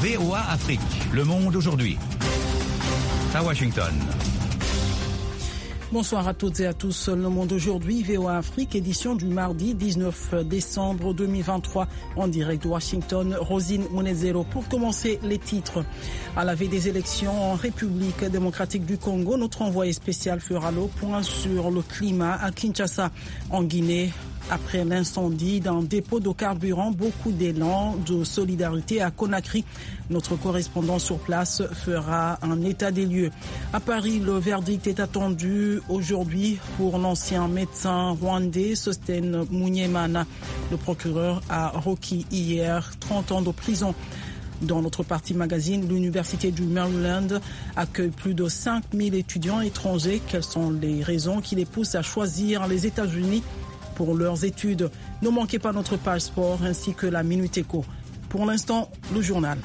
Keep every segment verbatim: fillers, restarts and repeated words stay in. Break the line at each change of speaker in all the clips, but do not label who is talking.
V O A Afrique, le monde aujourd'hui. À Washington.
Bonsoir à toutes et à tous. Le monde aujourd'hui, V O A Afrique, édition du mardi dix-neuf décembre deux mille vingt-trois, en direct de Washington. Rosine Munezero. Pour commencer, les titres. À la veille des élections en République démocratique du Congo, notre envoyé spécial fera le point sur le climat à Kinshasa, en Guinée. Après l'incendie d'un dépôt de carburant, beaucoup d'élan de solidarité à Conakry. Notre correspondant sur place fera un état des lieux. À Paris, le verdict est attendu aujourd'hui pour l'ancien médecin rwandais Sostène Munyemana. Le procureur a requis hier trente ans de prison. Dans notre partie magazine, l'Université du Maryland accueille plus de cinq mille étudiants étrangers. Quelles sont les raisons qui les poussent à choisir les États-Unis pour leurs études? Ne manquez pas notre page sport ainsi que la Minute Éco. Pour l'instant, le journal.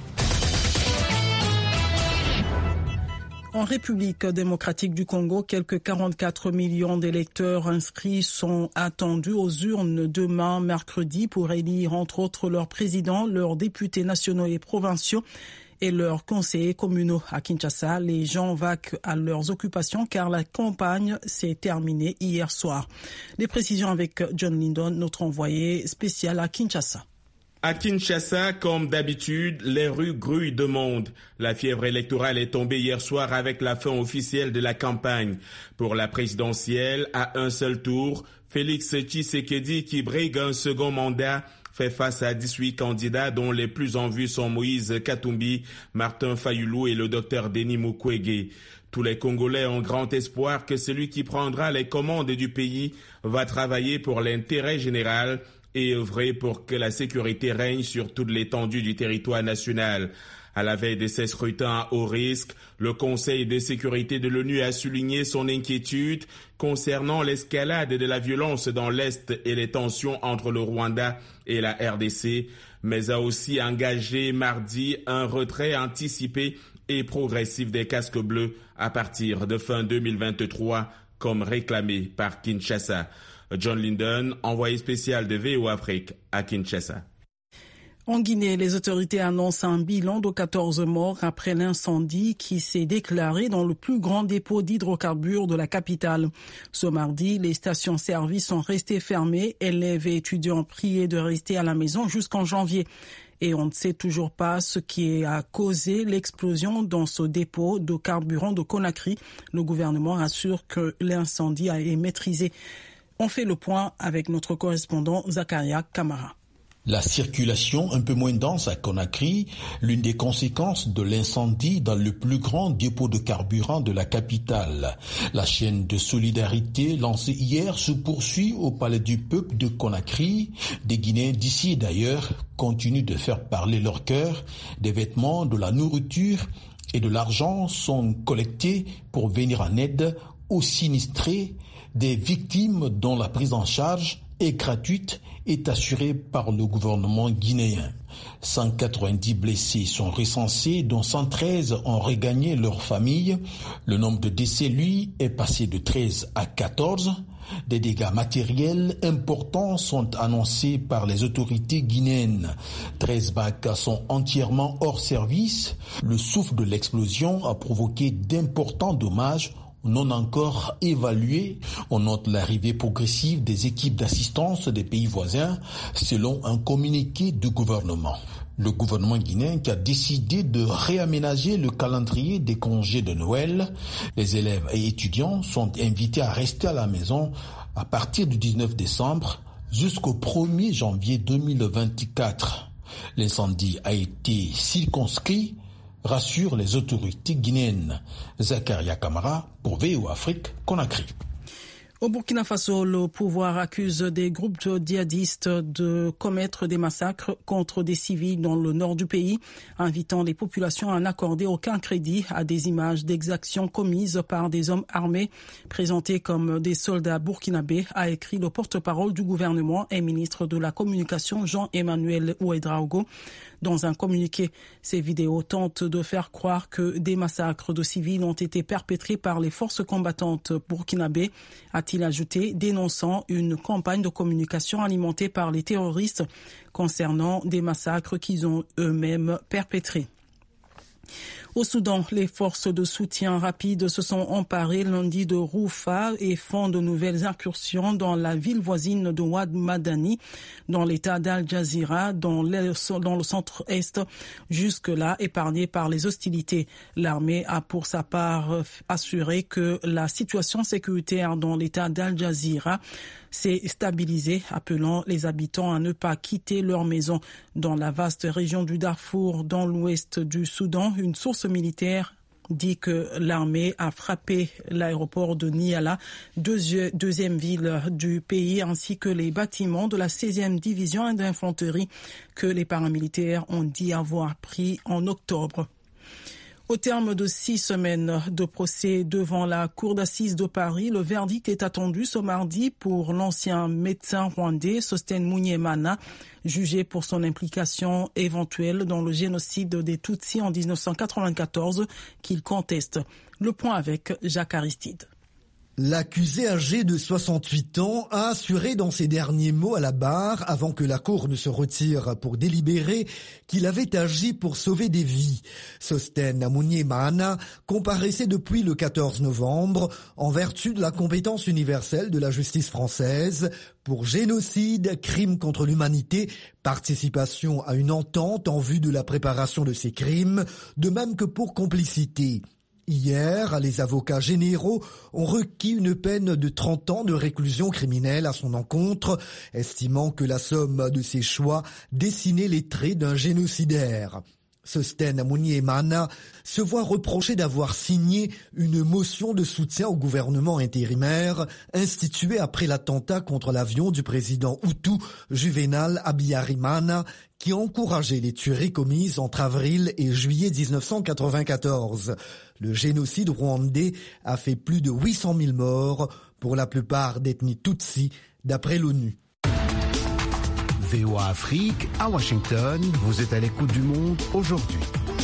En République démocratique du Congo, quelques quarante-quatre millions d'électeurs inscrits sont attendus aux urnes demain mercredi pour élire entre autres leurs présidents, leurs députés nationaux et provinciaux et leurs conseillers communaux. À Kinshasa, les gens vaquent à leurs occupations car la campagne s'est terminée hier soir. Les précisions avec John Lindon, notre envoyé spécial à Kinshasa.
À Kinshasa, comme d'habitude, les rues grouillent de monde. La fièvre électorale est tombée hier soir avec la fin officielle de la campagne. Pour la présidentielle, à un seul tour, Félix Tshisekedi, qui brigue un second mandat, fait face à dix-huit candidats dont les plus en vue sont Moïse Katumbi, Martin Fayulu et le docteur Denis Mukwege. Tous les Congolais ont grand espoir que celui qui prendra les commandes du pays va travailler pour l'intérêt général et œuvrer pour que la sécurité règne sur toute l'étendue du territoire national. À la veille de ces scrutins à haut risque, le Conseil de sécurité de l'ONU a souligné son inquiétude concernant l'escalade de la violence dans l'Est et les tensions entre le Rwanda et la R D C, mais a aussi engagé mardi un retrait anticipé et progressif des casques bleus à partir de fin deux mille vingt-trois, comme réclamé par Kinshasa. John Lindon, envoyé spécial de V O A Afrique à Kinshasa.
En Guinée, les autorités annoncent un bilan de quatorze morts après l'incendie qui s'est déclaré dans le plus grand dépôt d'hydrocarbures de la capitale. Ce mardi, les stations-service sont restées fermées, élèves et étudiants priés de rester à la maison jusqu'en janvier. Et on ne sait toujours pas ce qui a causé l'explosion dans ce dépôt de carburant de Conakry. Le gouvernement assure que l'incendie a été maîtrisé. On fait le point avec notre correspondant Zakaria Kamara.
La circulation un peu moins dense à Conakry, l'une des conséquences de l'incendie dans le plus grand dépôt de carburant de la capitale. La chaîne de solidarité lancée hier se poursuit au Palais du Peuple de Conakry. Des Guinéens d'ici et d'ailleurs continuent de faire parler leur cœur. Des vêtements, de la nourriture et de l'argent sont collectés pour venir en aide aux sinistrés, des victimes dont la prise en charge est gratuite est assurée par le gouvernement guinéen. cent quatre-vingt-dix blessés sont recensés, dont cent treize ont regagné leur famille. Le nombre de décès, lui, est passé de treize à quatorze. Des dégâts matériels importants sont annoncés par les autorités guinéennes. treize bacs sont entièrement hors service. Le souffle de l'explosion a provoqué d'importants dommages non encore évalués. On note l'arrivée progressive des équipes d'assistance des pays voisins, selon un communiqué du gouvernement. Le gouvernement guinéen qui a décidé de réaménager le calendrier des congés de Noël. Les élèves et étudiants sont invités à rester à la maison à partir du dix-neuf décembre jusqu'au premier janvier deux mille vingt-quatre. L'incendie a été circonscrit, rassure les autorités guinéennes. Zakaria Kamara pour V O A Afrique, Conakry.
Au Burkina Faso, le pouvoir accuse des groupes djihadistes de commettre des massacres contre des civils dans le nord du pays, invitant les populations à n'accorder aucun crédit à des images d'exactions commises par des hommes armés présentés comme des soldats burkinabés, a écrit le porte-parole du gouvernement et ministre de la Communication Jean-Emmanuel Ouedraogo. Dans un communiqué, ces vidéos tentent de faire croire que des massacres de civils ont été perpétrés par les forces combattantes burkinabées, a-t-il ajouté, dénonçant une campagne de communication alimentée par les terroristes concernant des massacres qu'ils ont eux-mêmes perpétrés. Au Soudan, les forces de soutien rapide se sont emparées lundi de Roufa et font de nouvelles incursions dans la ville voisine de Wad Madani, dans l'état d'Al Jazira, dans le, dans le centre-est, jusque-là épargné par les hostilités. L'armée a pour sa part assuré que la situation sécuritaire dans l'état d'Al Jazira s'est stabilisée, appelant les habitants à ne pas quitter leur maison. Dans la vaste région du Darfour, dans l'ouest du Soudan, une source militaire dit que l'armée a frappé l'aéroport de Niala, deuxième ville du pays, ainsi que les bâtiments de la seizième division d'infanterie que les paramilitaires ont dit avoir pris en octobre. Au terme de six semaines de procès devant la Cour d'assises de Paris, le verdict est attendu ce mardi pour l'ancien médecin rwandais Sostène Munyemana, jugé pour son implication éventuelle dans le génocide des Tutsis en dix-neuf cent quatre-vingt-quatorze, qu'il conteste. Le point avec Jacques Aristide.
L'accusé âgé de soixante-huit ans a assuré dans ses derniers mots à la barre, avant que la cour ne se retire pour délibérer, qu'il avait agi pour sauver des vies. Sostène Munyemana comparaissait depuis le quatorze novembre en vertu de la compétence universelle de la justice française pour génocide, crime contre l'humanité, participation à une entente en vue de la préparation de ces crimes, de même que pour complicité. Hier, les avocats généraux ont requis une peine de trente ans de réclusion criminelle à son encontre, estimant que la somme de ses choix dessinait les traits d'un génocidaire. Sostène Munyemana se voit reprocher d'avoir signé une motion de soutien au gouvernement intérimaire instituée après l'attentat contre l'avion du président Hutu Juvenal Habyarimana qui encourageait les tueries commises entre avril et juillet dix-neuf cent quatre-vingt-quatorze. Le génocide rwandais a fait plus de huit cent mille morts, pour la plupart d'ethnie Tutsi, d'après l'ONU.
V O A Afrique, à Washington, vous êtes à l'écoute du monde aujourd'hui.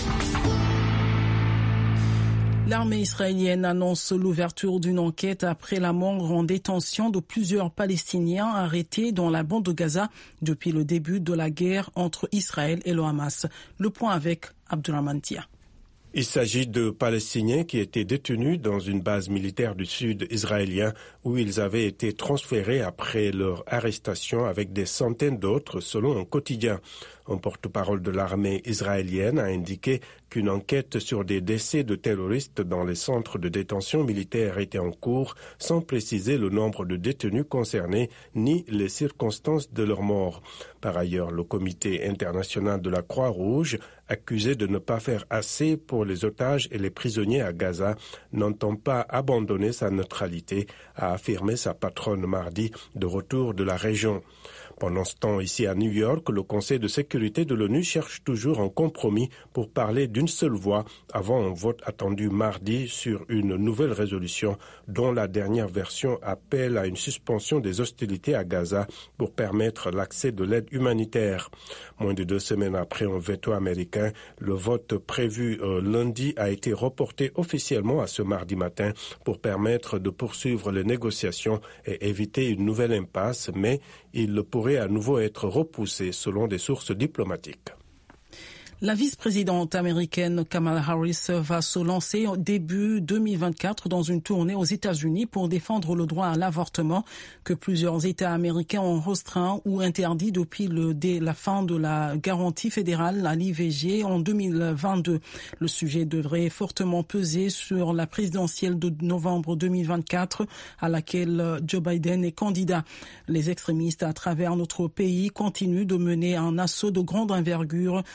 L'armée israélienne annonce l'ouverture d'une enquête après la mort en détention de plusieurs Palestiniens arrêtés dans la bande de Gaza depuis le début de la guerre entre Israël et le Hamas. Le point avec Abdurrahman Tia.
Il s'agit de Palestiniens qui étaient détenus dans une base militaire du sud israélien où ils avaient été transférés après leur arrestation avec des centaines d'autres selon un quotidien. Un porte-parole de l'armée israélienne a indiqué qu'une enquête sur des décès de terroristes dans les centres de détention militaire était en cours, sans préciser le nombre de détenus concernés ni les circonstances de leur mort. Par ailleurs, le comité international de la Croix-Rouge, accusé de ne pas faire assez pour les otages et les prisonniers à Gaza, n'entend pas abandonner sa neutralité, a affirmé sa patronne mardi de retour de la région. Pendant ce temps, ici à New York, le Conseil de sécurité de l'ONU cherche toujours un compromis pour parler d'une seule voix avant un vote attendu mardi sur une nouvelle résolution dont la dernière version appelle à une suspension des hostilités à Gaza pour permettre l'accès de l'aide humanitaire. Moins de deux semaines après un veto américain, le vote prévu euh, lundi a été reporté officiellement à ce mardi matin pour permettre de poursuivre les négociations et éviter une nouvelle impasse, mais il pourrait à nouveau être repoussé selon des sources diplomatiques.
La vice-présidente américaine Kamala Harris va se lancer au début deux mille vingt-quatre dans une tournée aux États-Unis pour défendre le droit à l'avortement que plusieurs États américains ont restreint ou interdit depuis le, dès la fin de la garantie fédérale à l'I V G en deux mille vingt-deux. Le sujet devrait fortement peser sur la présidentielle de novembre deux mille vingt-quatre à laquelle Joe Biden est candidat. Les extrémistes à travers notre pays continuent de mener un assaut de grande envergure contre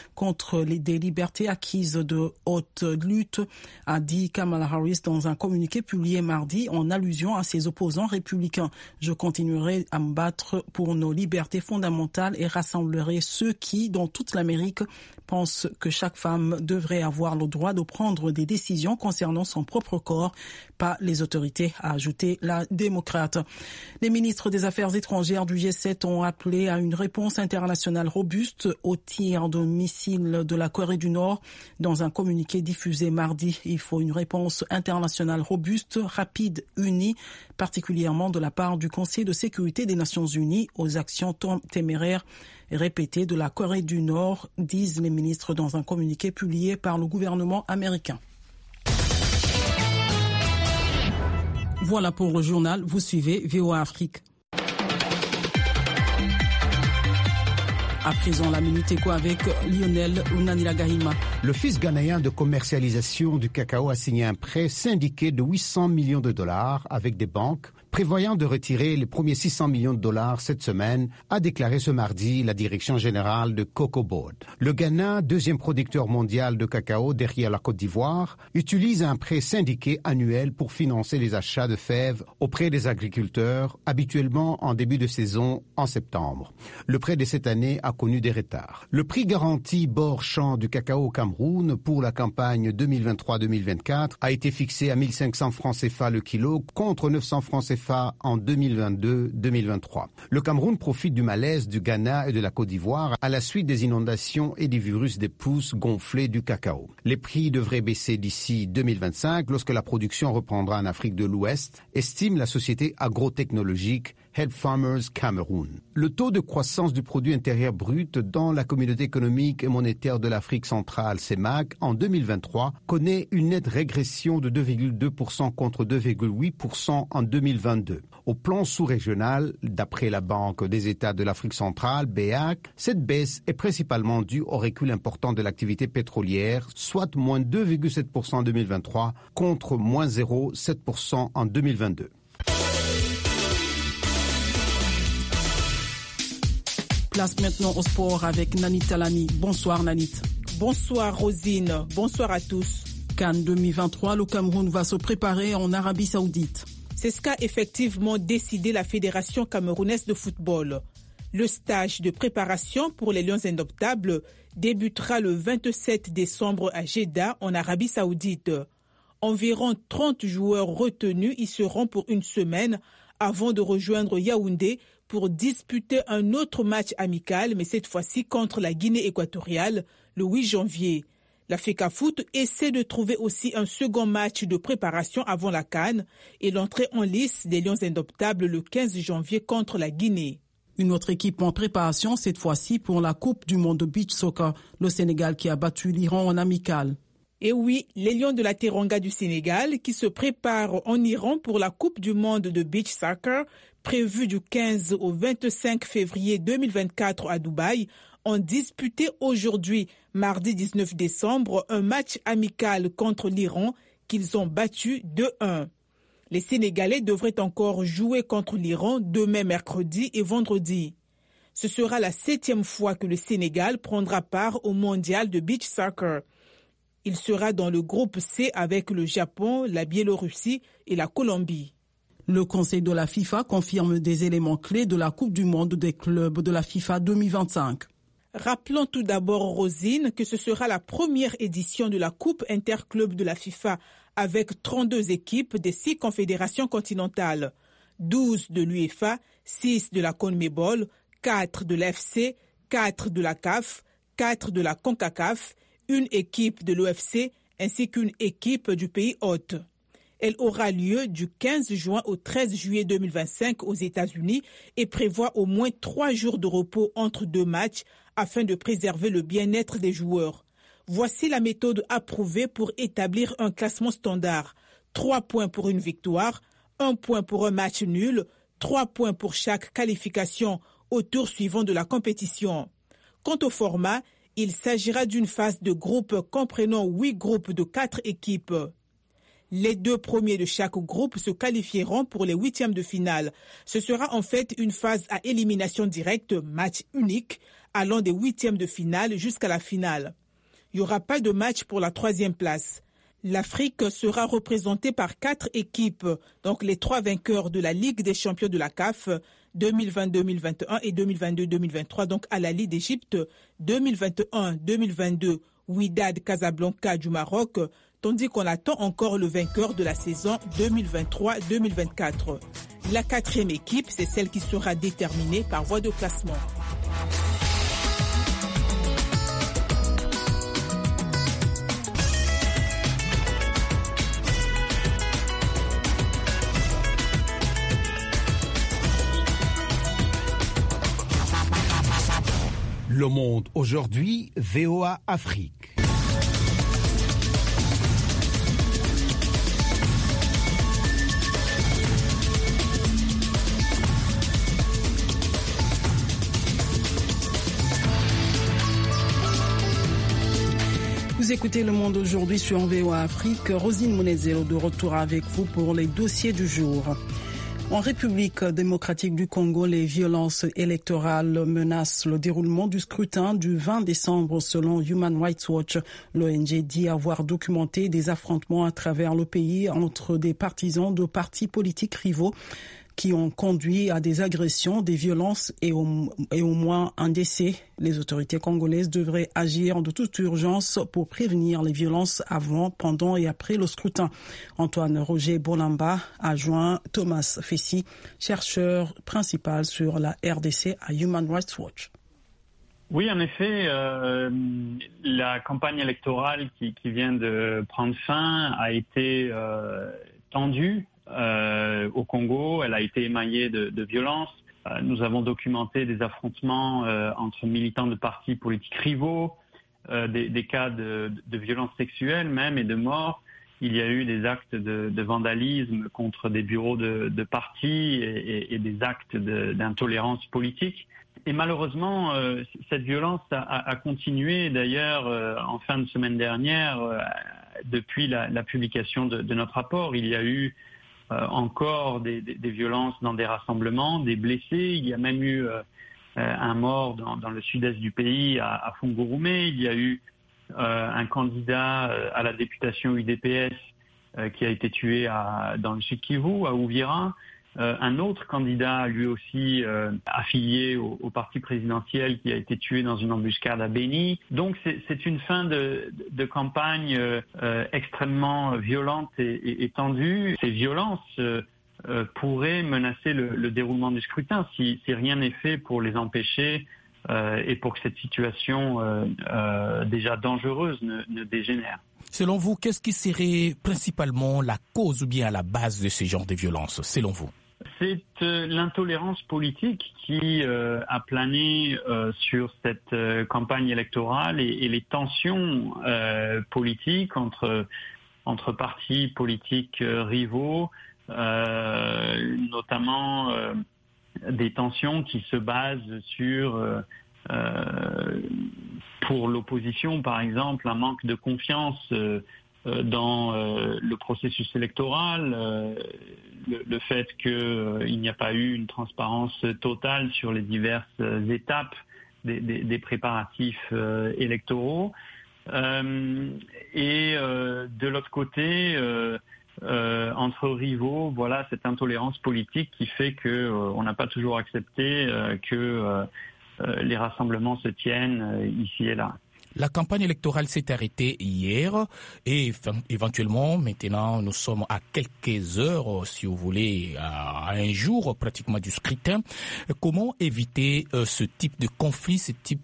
contre les, des libertés acquises de haute lutte, a dit Kamala Harris dans un communiqué publié mardi en allusion à ses opposants républicains. Je continuerai à me battre pour nos libertés fondamentales et rassemblerai ceux qui, dans toute l'Amérique, pensent que chaque femme devrait avoir le droit de prendre des décisions concernant son propre corps, pas les autorités, a ajouté la démocrate. Les ministres des Affaires étrangères du G sept ont appelé à une réponse internationale robuste au tir de missiles de la Corée du Nord. Dans un communiqué diffusé mardi, il faut une réponse internationale robuste, rapide, unie, particulièrement de la part du Conseil de sécurité des Nations Unies aux actions téméraires répétées de la Corée du Nord, disent les ministres dans un communiqué publié par le gouvernement américain. Voilà pour le journal. Vous suivez V O A Afrique. À présent, la Minute Éco avec Lionel Unanilagahima.
L'Office ghanéen de commercialisation du cacao a signé un prêt syndiqué de huit cents millions de dollars avec des banques, prévoyant de retirer les premiers six cents millions de dollars cette semaine, a déclaré ce mardi la direction générale de Cocoa Board. Le Ghana, deuxième producteur mondial de cacao derrière la Côte d'Ivoire, utilise un prêt syndiqué annuel pour financer les achats de fèves auprès des agriculteurs, habituellement en début de saison en septembre. Le prêt de cette année a connu des retards. Le prix garanti bord champ du cacao au Cameroun pour la campagne deux mille vingt-trois deux mille vingt-quatre a été fixé à mille cinq cents francs C F A le kilo contre neuf cents francs C F A en deux mille vingt-deux deux mille vingt-trois. Le Cameroun profite du malaise du Ghana et de la Côte d'Ivoire à la suite des inondations et des virus des pousses gonflées du cacao. Les prix devraient baisser d'ici deux mille vingt-cinq lorsque la production reprendra en Afrique de l'Ouest, estime la société agrotechnologique Help Farmers Cameroun. Le taux de croissance du produit intérieur brut dans la communauté économique et monétaire de l'Afrique centrale, C E M A C, en deux mille vingt-trois connaît une nette régression de deux virgule deux pour cent contre deux virgule huit pour cent en deux mille vingt-deux. Au plan sous-régional, d'après la Banque des États de l'Afrique centrale, B A C, cette baisse est principalement due au recul important de l'activité pétrolière, soit moins deux virgule sept pour cent en deux mille vingt-trois contre moins zéro virgule sept pour cent en deux mille vingt-deux.
Place maintenant au sport avec Nanit Talani. Bonsoir Nanit.
Bonsoir Rosine, bonsoir à tous.
Cannes deux mille vingt-trois, le Cameroun va se préparer en Arabie Saoudite.
C'est ce qu'a effectivement décidé la Fédération camerounaise de football. Le stage de préparation pour les Lions Indomptables débutera le vingt-sept décembre à Jeddah en Arabie Saoudite. Environ trente joueurs retenus y seront pour une semaine avant de rejoindre Yaoundé pour disputer un autre match amical, mais cette fois-ci contre la Guinée équatoriale, le huit janvier. La FECAFOOT essaie de trouver aussi un second match de préparation avant la CAN et l'entrée en lice des Lions Indomptables le quinze janvier contre la Guinée.
Une autre équipe en préparation, cette fois-ci pour la Coupe du monde de beach soccer, le Sénégal qui a battu l'Iran en amical.
Et oui, les Lions de la Teranga du Sénégal qui se préparent en Iran pour la Coupe du monde de beach soccer prévue du quinze au vingt-cinq février deux mille vingt-quatre à Dubaï, ont disputé aujourd'hui, mardi dix-neuf décembre, un match amical contre l'Iran qu'ils ont battu deux un. Les Sénégalais devraient encore jouer contre l'Iran demain mercredi et vendredi. Ce sera la septième fois que le Sénégal prendra part au mondial de beach soccer. Il sera dans le groupe C avec le Japon, la Biélorussie et la Colombie.
Le Conseil de la FIFA confirme des éléments clés de la Coupe du monde des clubs de la FIFA deux mille vingt-cinq.
Rappelons tout d'abord, Rosine, que ce sera la première édition de la Coupe interclub de la FIFA avec trente-deux équipes des six confédérations continentales, douze de l'U E F A, six de la CONMEBOL, quatre de l'A F C, quatre de la C A F, quatre de la CONCACAF, une équipe de l'O F C ainsi qu'une équipe du pays hôte. Elle aura lieu du quinze juin au treize juillet deux mille vingt-cinq aux États-Unis et prévoit au moins trois jours de repos entre deux matchs afin de préserver le bien-être des joueurs. Voici la méthode approuvée pour établir un classement standard. Trois points pour une victoire, un point pour un match nul, trois points pour chaque qualification au tour suivant de la compétition. Quant au format, il s'agira d'une phase de groupe comprenant huit groupes de quatre équipes. Les deux premiers de chaque groupe se qualifieront pour les huitièmes de finale. Ce sera en fait une phase à élimination directe, match unique, allant des huitièmes de finale jusqu'à la finale. il n'y aura pas de match pour la troisième place. L'Afrique sera représentée par quatre équipes, donc les trois vainqueurs de la Ligue des champions de la C A F deux mille vingt deux deux mille vingt et un et deux mille vingt-deux deux mille vingt-trois, donc à la Ligue d'Égypte deux mille vingt et un deux mille vingt-deux, Wydad Casablanca du Maroc, tandis qu'on attend encore le vainqueur de la saison deux mille vingt-trois deux mille vingt-quatre. La quatrième équipe, c'est celle qui sera déterminée par voie de classement.
Le Monde aujourd'hui, V O A Afrique.
Vous écoutez Le Monde aujourd'hui sur V O A Afrique. Rosine Munezero de retour avec vous pour les dossiers du jour. En République démocratique du Congo, les violences électorales menacent le déroulement du scrutin du vingt décembre selon Human Rights Watch. L'O N G dit avoir documenté des affrontements à travers le pays entre des partisans de partis politiques rivaux qui ont conduit à des agressions, des violences et au, et au moins un décès. Les autorités congolaises devraient agir de toute urgence pour prévenir les violences avant, pendant et après le scrutin. Antoine Roger Bolamba a joint Thomas Fessy, chercheur principal sur la R D C à Human Rights Watch.
Oui, en effet, euh, la campagne électorale qui, qui vient de prendre fin a été euh, tendue. Euh, au Congo, elle a été émaillée de, de violences. Euh, nous avons documenté des affrontements euh, entre militants de partis politiques rivaux, euh, des, des cas de, de violences sexuelles même et de morts. Il y a eu des actes de, de vandalisme contre des bureaux de, de partis et, et, et des actes de, d'intolérance politique. Et malheureusement, euh, cette violence a, a continué d'ailleurs euh, en fin de semaine dernière, euh, depuis la, la publication de, de notre rapport. Il y a eu Euh, encore des, des, des violences dans des rassemblements, des blessés. Il y a même eu euh, un mort dans, dans le sud-est du pays, à, à Fungurume. Il y a eu euh, un candidat euh, à la députation U D P S euh, qui a été tué à, dans le sud Kivu, à Uvira. Euh, un autre candidat, lui aussi euh, affilié au, au parti présidentiel, qui a été tué dans une embuscade à Beni. Donc c'est, c'est une fin de, de campagne euh, euh, extrêmement violente et, et, et tendue. Ces violences euh, euh, pourraient menacer le, le déroulement du scrutin si, si rien n'est fait pour les empêcher euh, et pour que cette situation euh, euh, déjà dangereuse ne, ne dégénère.
Selon vous, qu'est-ce qui serait principalement la cause ou bien à la base de ce genre de violence, selon vous?
C'est euh, l'intolérance politique qui euh, a plané euh, sur cette euh, campagne électorale et, et les tensions euh, politiques entre, entre partis politiques euh, rivaux, euh, notamment euh, des tensions qui se basent sur... Euh, Euh, pour l'opposition, par exemple, un manque de confiance euh, euh, dans euh, le processus électoral, euh, le, le fait qu'il euh, n'y a pas eu une transparence totale sur les diverses étapes des, des, des préparatifs euh, électoraux. Euh, et euh, de l'autre côté, euh, euh, entre rivaux, voilà cette intolérance politique qui fait que euh, on n'a pas toujours accepté euh, que euh, les rassemblements se tiennent ici et là.
La campagne électorale s'est arrêtée hier et éventuellement maintenant nous sommes à quelques heures, si vous voulez, à un jour pratiquement du scrutin. Comment éviter ce type de conflit, ce type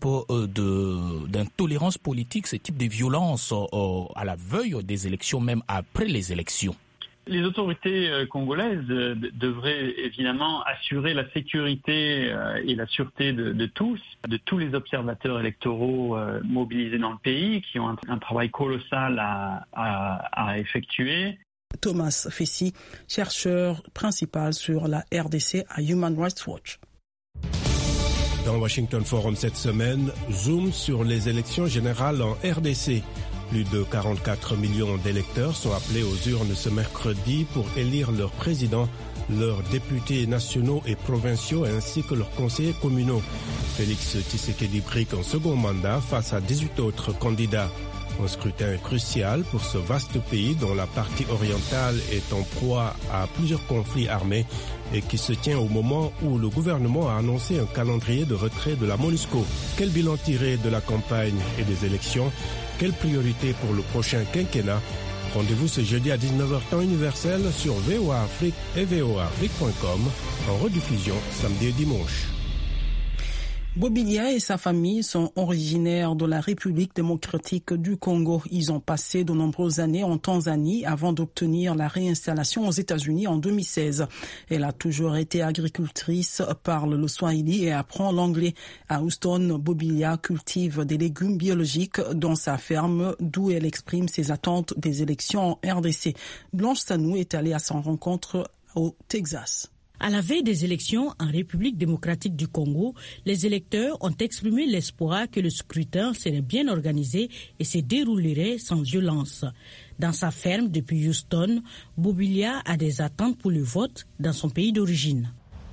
de, d'intolérance politique, ce type de violence à la veille des élections, même après les élections?
Les autorités congolaises devraient évidemment assurer la sécurité et la sûreté de, de tous, de tous les observateurs électoraux mobilisés dans le pays, qui ont un, un travail colossal à, à, à effectuer.
Thomas Fessy, chercheur principal sur la R D C à Human Rights Watch.
Dans Washington Forum cette semaine, zoom sur les élections générales en R D C. Plus de quarante-quatre millions d'électeurs sont appelés aux urnes ce mercredi pour élire leur président, leurs députés nationaux et provinciaux ainsi que leurs conseillers communaux. Félix Tshisekedi brique en second mandat face à dix-huit autres candidats. Un scrutin crucial pour ce vaste pays dont la partie orientale est en proie à plusieurs conflits armés et qui se tient au moment où le gouvernement a annoncé un calendrier de retrait de la MONUSCO. Quel bilan tiré de la campagne et des élections? Quelles priorités pour le prochain quinquennat? Rendez-vous ce jeudi à dix-neuf heures temps universel sur V O A Afrique et V O A Afrique point com en rediffusion samedi et dimanche.
Bobilia et sa famille sont originaires de la République démocratique du Congo. Ils ont passé de nombreuses années en Tanzanie avant d'obtenir la réinstallation aux États-Unis en deux mille seize. Elle a toujours été agricultrice, parle le swahili et apprend l'anglais. À Houston, Bobilia cultive des légumes biologiques dans sa ferme d'où elle exprime ses attentes des élections en R D C. Blanche Sanou est allée à sa rencontre au Texas.
À la veille des élections en République démocratique du Congo, les électeurs ont exprimé l'espoir que le scrutin serait bien organisé et se déroulerait sans violence. Dans sa ferme depuis Houston, Bobilia a des attentes pour le vote dans son pays d'origine.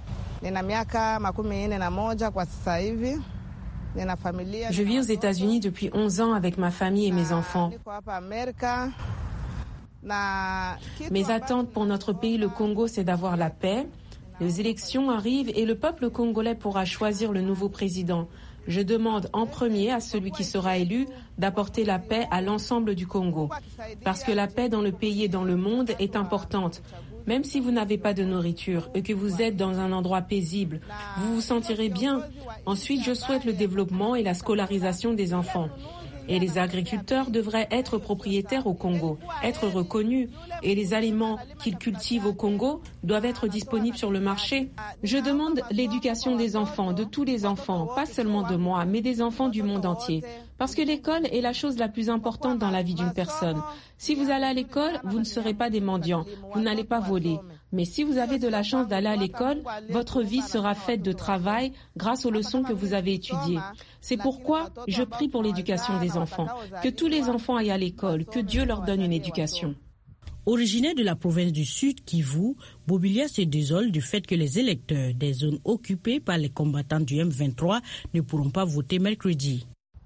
Je vis aux États-Unis depuis onze ans avec ma famille et mes enfants. Mes attentes pour notre pays, le Congo, c'est d'avoir la paix. Les élections arrivent et le peuple congolais pourra choisir le nouveau président. Je demande en premier à celui qui sera élu d'apporter la paix à l'ensemble du Congo. Parce que la paix dans le pays et dans le monde est importante. Même si vous n'avez pas de nourriture et que vous êtes dans un endroit paisible, vous vous sentirez bien. Ensuite, je souhaite le développement et la scolarisation des enfants. Et les agriculteurs devraient être propriétaires au Congo, être reconnus. Et les aliments qu'ils cultivent au Congo doivent être disponibles sur le marché. Je demande l'éducation des enfants, de tous les enfants, pas seulement de moi, mais des enfants du monde entier. Parce que l'école est la chose la plus importante dans la vie d'une personne. Si vous allez à l'école, vous ne serez pas des mendiants, vous n'allez pas voler. Mais si vous avez de la chance d'aller à l'école, votre vie sera faite de travail grâce aux leçons que vous avez étudiées. C'est pourquoi je prie pour l'éducation des enfants, que tous les enfants aillent à l'école, que Dieu leur donne une éducation.
Originaire de la province du Sud, Kivu, Bobilia se désole du fait que les électeurs des zones occupées par les combattants du M vingt-trois ne pourront pas voter mercredi.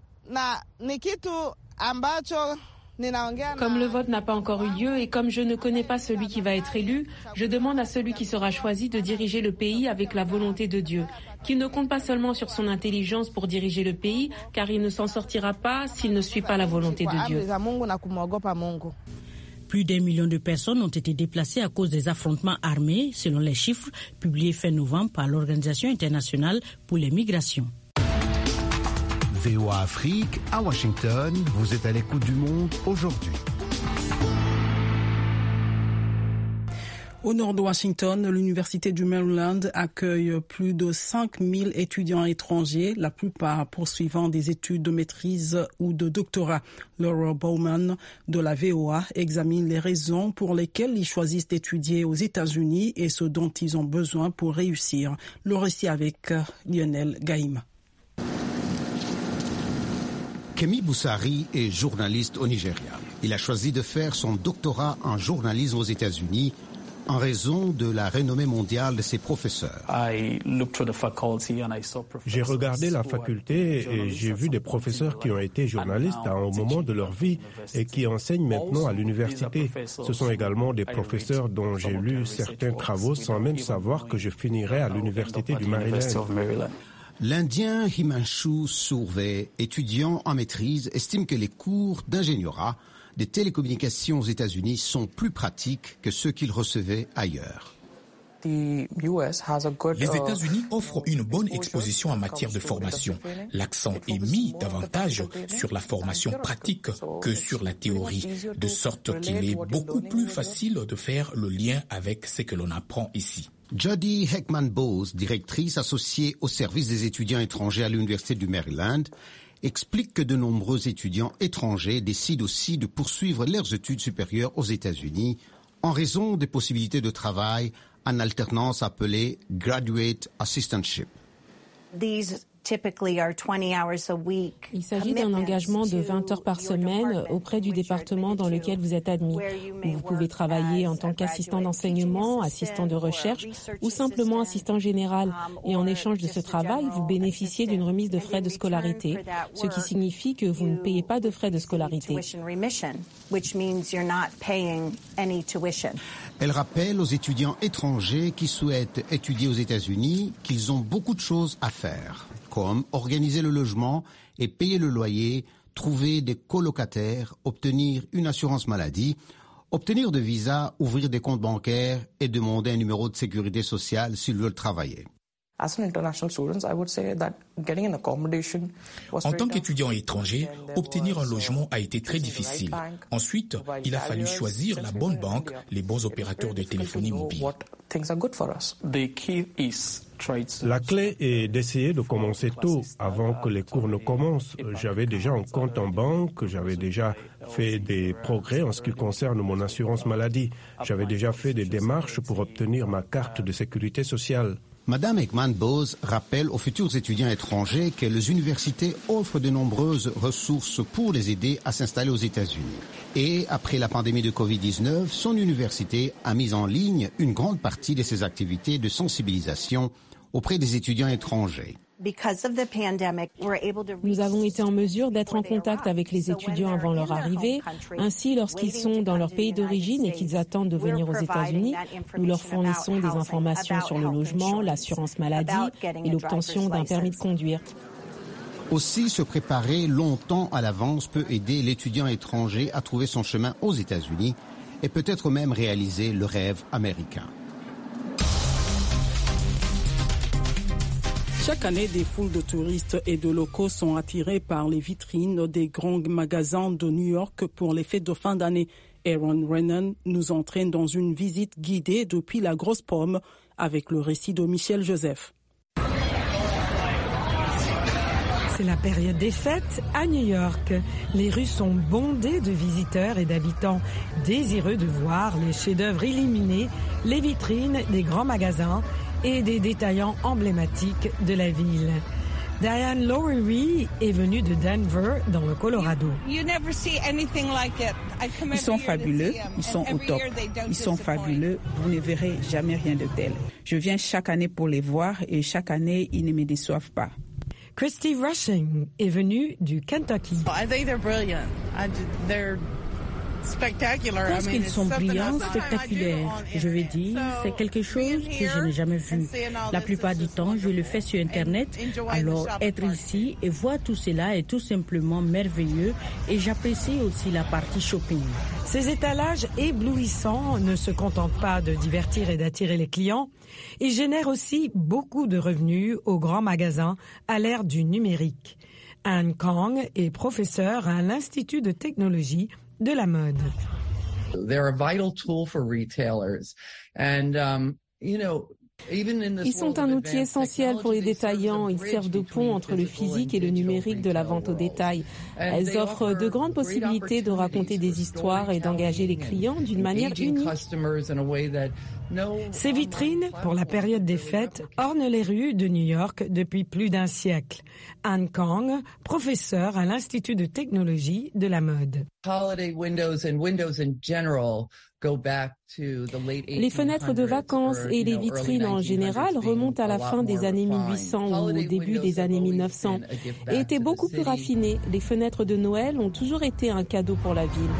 Comme le vote n'a pas encore eu lieu et comme je ne connais pas celui qui va être élu, je demande à celui qui sera choisi de diriger le pays avec la volonté de Dieu, qu'il ne compte pas seulement sur son intelligence pour diriger le pays, car il ne s'en sortira pas s'il ne suit pas la volonté de Dieu.
Plus d'un million de personnes ont été déplacées à cause des affrontements armés, selon les chiffres publiés fin novembre par l'Organisation internationale pour les migrations.
V O A Afrique, à Washington, vous êtes à l'écoute du monde aujourd'hui.
Au nord de Washington, l'Université du Maryland accueille plus de cinq mille étudiants étrangers, la plupart poursuivant des études de maîtrise ou de doctorat. Laura Bowman de la V O A examine les raisons pour lesquelles ils choisissent d'étudier aux États-Unis et ce dont ils ont besoin pour réussir. Le récit avec Lionel Gaïma.
Kemi Boussari est journaliste au Nigeria. Il a choisi de faire son doctorat en journalisme aux États-Unis en raison de la renommée mondiale de ses professeurs.
J'ai regardé la faculté et j'ai vu des professeurs qui ont été journalistes à un moment de leur vie et qui enseignent maintenant à l'université. Ce sont également des professeurs dont j'ai lu certains travaux sans même savoir que je finirais à l'université du Maryland.
L'Indien Himanshu Surve, étudiant en maîtrise, estime que les cours d'ingénierat des télécommunications aux États-Unis sont plus pratiques que ceux qu'il recevait ailleurs.
Les États-Unis offrent une bonne exposition en matière de formation. L'accent est mis davantage sur la formation pratique que sur la théorie, de sorte qu'il est beaucoup plus facile de faire le lien avec ce que l'on apprend ici.
Jody Heckman-Bose, directrice associée au service des étudiants étrangers à l'Université du Maryland, explique que de nombreux étudiants étrangers décident aussi de poursuivre leurs études supérieures aux États-Unis en raison des possibilités de travail en alternance appelées Graduate Assistantship.
Il s'agit d'un engagement de vingt heures par semaine auprès du département dans lequel vous êtes admis. Vous pouvez travailler en tant qu'assistant d'enseignement, assistant de recherche ou simplement assistant général. Et en échange de ce travail, vous bénéficiez d'une remise de frais de scolarité, ce qui signifie que vous ne payez pas de frais de scolarité.
Elle rappelle aux étudiants étrangers qui souhaitent étudier aux États-Unis qu'ils ont beaucoup de choses à faire, comme organiser le logement et payer le loyer, trouver des colocataires, obtenir une assurance maladie, obtenir de visas, ouvrir des comptes bancaires et demander un numéro de sécurité sociale s'ils veulent travailler.
En tant qu'étudiant étranger, obtenir un logement a été très difficile. Ensuite, il a fallu choisir la bonne banque, les bons opérateurs de téléphonie mobile.
La clé est d'essayer de commencer tôt, avant que les cours ne commencent. J'avais déjà un compte en banque, j'avais déjà fait des progrès en ce qui concerne mon assurance maladie. J'avais déjà fait des démarches pour obtenir ma carte de sécurité sociale.
Madame Ekman-Bose rappelle aux futurs étudiants étrangers que les universités offrent de nombreuses ressources pour les aider à s'installer aux États-Unis. Et après la pandémie de covid dix-neuf, son université a mis en ligne une grande partie de ses activités de sensibilisation auprès des étudiants étrangers.
Nous avons été en mesure d'être en contact avec les étudiants avant leur arrivée. Ainsi, lorsqu'ils sont dans leur pays d'origine et qu'ils attendent de venir aux États-Unis, nous leur fournissons des informations sur le logement, l'assurance maladie et l'obtention d'un permis de conduire.
Aussi, se préparer longtemps à l'avance peut aider l'étudiant étranger à trouver son chemin aux États-Unis et peut-être même réaliser le rêve américain.
Chaque année, des foules de touristes et de locaux sont attirés par les vitrines des grands magasins de New York pour les fêtes de fin d'année. Aaron Rennan nous entraîne dans une visite guidée depuis la Grosse Pomme avec le récit de Michel Joseph.
C'est la période des fêtes à New York. Les rues sont bondées de visiteurs et d'habitants désireux de voir les chefs-d'œuvre illuminés, les vitrines des grands magasins et des détaillants emblématiques de la ville. Diane Lowery est venue de Denver, dans le Colorado.
Ils sont fabuleux, ils sont au top, ils sont fabuleux, vous ne verrez jamais rien de tel. Je viens chaque année pour les voir et chaque année, ils ne me déçoivent pas.
Christy Rushing est venue du Kentucky.
Je pense qu'ils sont brillants, spectaculaires. Je veux dire, c'est quelque chose que je n'ai jamais vu. La plupart du temps, je le fais sur Internet. Alors, être ici et voir tout cela est tout simplement merveilleux et j'apprécie aussi la partie shopping.
Ces étalages éblouissants ne se contentent pas de divertir et d'attirer les clients. Ils génèrent aussi beaucoup de revenus aux grands magasins à l'ère du numérique. Anne Kong est professeure à l'Institut de technologie de la mode.
They're a vital tool for retailers. And, um, you know,
Ils sont un outil essentiel pour les détaillants. Ils servent de pont entre le physique et le numérique de la vente au détail. Elles offrent de grandes possibilités de raconter des histoires et d'engager les clients d'une manière unique.
Ces vitrines, pour la période des fêtes, ornent les rues de New York depuis plus d'un siècle. Anne Kong, professeure à l'Institut de technologie de la mode.
Les fenêtres de vacances et les vitrines en général remontent à la fin des années mille huit cents ou au début des années mille neuf cents et étaient beaucoup plus raffinées. Les fenêtres de Noël ont toujours été un cadeau pour la ville.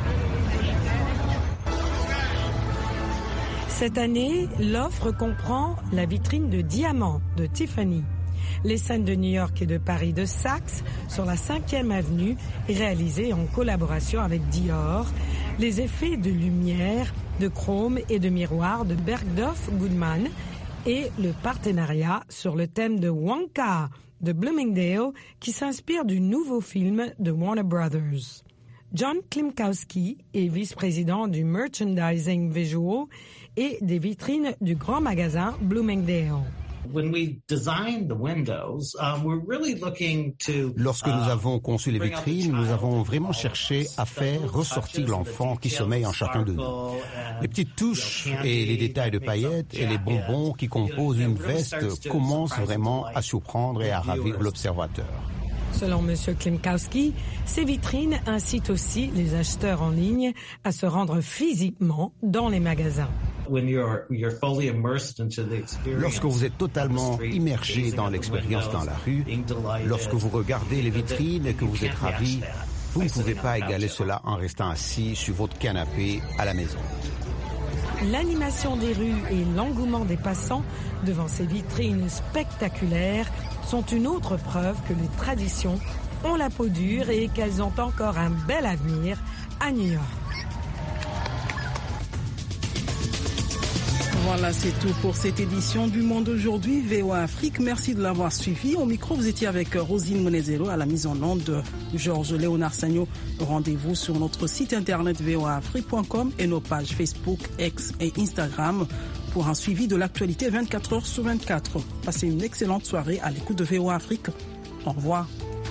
Cette année, l'offre comprend la vitrine de diamants de Tiffany, les scènes de New York et de Paris de Saks sur la cinquième avenue, réalisées en collaboration avec Dior, les effets de lumière, de chrome et de miroir de Bergdorf Goodman et le partenariat sur le thème de Wonka de Bloomingdale qui s'inspire du nouveau film de Warner Brothers. John Klimkowski est vice-président du Merchandising Visual et des vitrines du grand magasin Bloomingdale.
Lorsque nous avons conçu les vitrines, nous avons vraiment cherché à faire ressortir l'enfant qui sommeille en chacun de nous. Les petites touches et les détails de paillettes et les bonbons qui composent une veste commencent vraiment à surprendre et à ravir l'observateur.
Selon M. Klimkowski, ces vitrines incitent aussi les acheteurs en ligne à se rendre physiquement dans les magasins.
Lorsque vous êtes totalement immergé dans l'expérience dans la rue, lorsque vous regardez les vitrines et que vous êtes ravi, vous ne pouvez pas égaler cela en restant assis sur votre canapé à la maison.
L'animation des rues et l'engouement des passants devant ces vitrines spectaculaires sont une autre preuve que les traditions ont la peau dure et qu'elles ont encore un bel avenir à New York.
Voilà, c'est tout pour cette édition du Monde aujourd'hui, V O A Afrique. Merci de l'avoir suivi. Au micro, vous étiez avec Rosine Monezero, à la mise en onde de Georges Léonard Sagno. Rendez-vous sur notre site internet v o a afrique point com et nos pages Facebook, X et Instagram pour un suivi de l'actualité vingt-quatre heures sur vingt-quatre. Passez une excellente soirée à l'écoute de V O A Afrique. Au revoir.